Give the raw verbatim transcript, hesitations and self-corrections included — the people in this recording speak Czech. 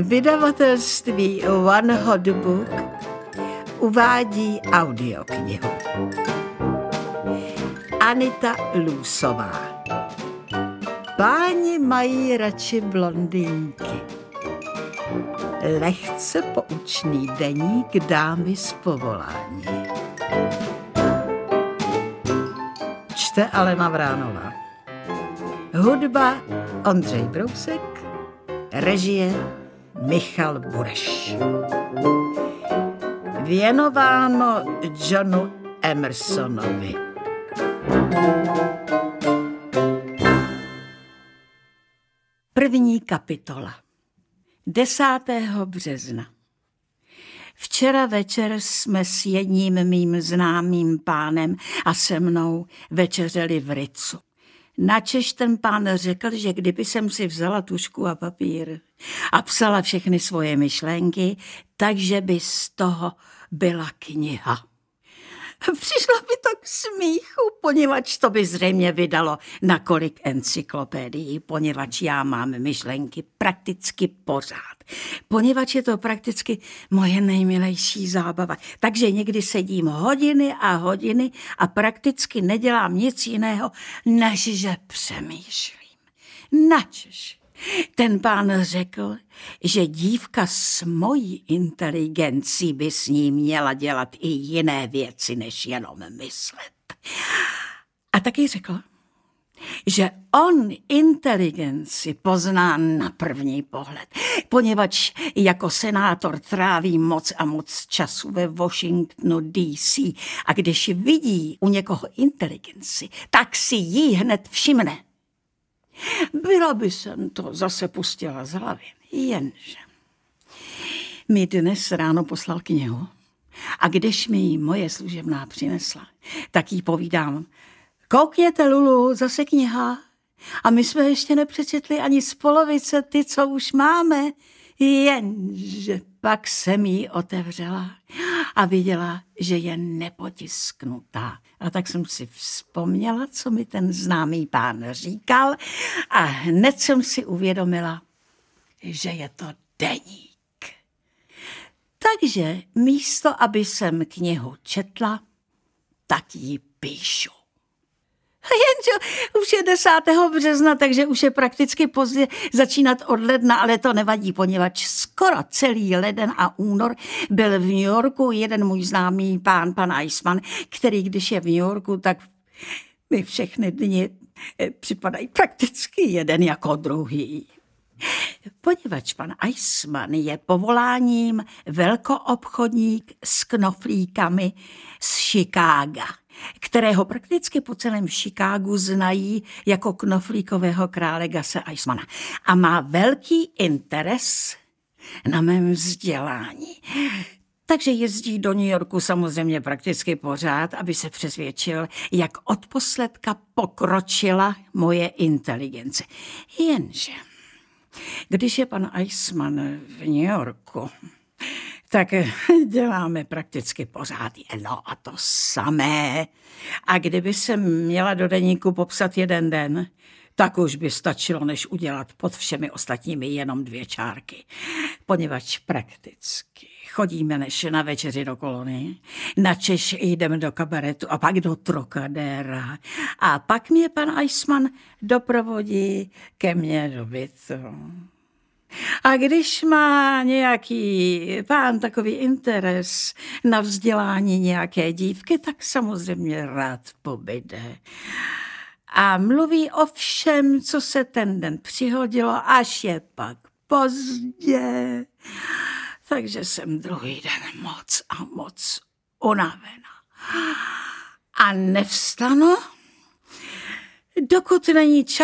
Vydavatelství One Hot Book uvádí audioknihu. Anita Lůsová. Páni mají radši blondýnky. Lehce poučný deník dámy z povolání. Čte Alena Vránová. Hudba Ondřej Brousek, režie Michal Bureš. Věnováno Johnu Emersonovi. První kapitola. desátého března. Včera večer jsme s jedním mým známým pánem a se mnou večeřeli v Ritzu. Načež ten pán řekl, že kdyby jsem si vzala tužku a papír a psala všechny svoje myšlenky, takže by z toho byla kniha. Přišlo mi to k smíchu, poněvadž to by zřejmě vydalo na kolik encyklopédií, poněvadž já mám myšlenky prakticky pořád. Poněvadž je to prakticky moje nejmilejší zábava. Takže někdy sedím hodiny a hodiny a prakticky nedělám nic jiného, než že přemýšlím. Načež ten pán řekl, že dívka s mojí inteligencí by s ní měla dělat i jiné věci, než jenom myslet. A taky řekl, že on inteligenci pozná na první pohled, poněvadž jako senátor tráví moc a moc času ve Washingtonu D C a když vidí u někoho inteligenci, tak si ji hned všimne. Byla by jsem to zase pustila z hlavy, jenže mi dnes ráno poslal knihu a když mi ji moje služebná přinesla, tak jí povídám, koukněte, Lulu, zase kniha a my jsme ještě nepřečetli ani z polovice ty, co už máme, jenže pak jsem ji otevřela a viděla, že je nepotisknutá. A tak jsem si vzpomněla, co mi ten známý pán říkal a hned jsem si uvědomila, že je to deník. Takže místo, aby jsem knihu četla, tak ji píšu. Jenže už je desátého března, takže už je prakticky pozdě začínat od ledna, ale to nevadí, poněvadž skoro celý leden a únor byl v New Yorku jeden můj známý pán, pan Eisman, který když je v New Yorku, tak mi všechny dny připadají prakticky jeden jako druhý. Poněvadž pan Eisman je povoláním velkoobchodník s knoflíkami z Chicaga, kterého prakticky po celém Chicagu znají jako knoflíkového krále Gase Eismana. A má velký interes na mém vzdělání. Takže jezdí do New Yorku samozřejmě prakticky pořád, aby se přesvědčil, jak odposledka pokročila moje inteligence. Jenže když je pan Eisman v New Yorku, tak děláme prakticky pořád jedno a to samé. A kdyby se měla do deníku popsat jeden den, tak už by stačilo, než udělat pod všemi ostatními jenom dvě čárky. Poněvadž prakticky chodíme než na večeři do Kolony, načež jdeme do kabaretu a pak do Trocadéra. A pak mě pan Eisman doprovodí ke mně do bytu. A když má nějaký pán takový interes na vzdělání nějaké dívky, tak samozřejmě rád pobyde. A mluví o všem, co se ten den přihodilo, až je pak pozdě. Takže jsem druhý den moc a moc unavená. A nevstanu, dokud není čas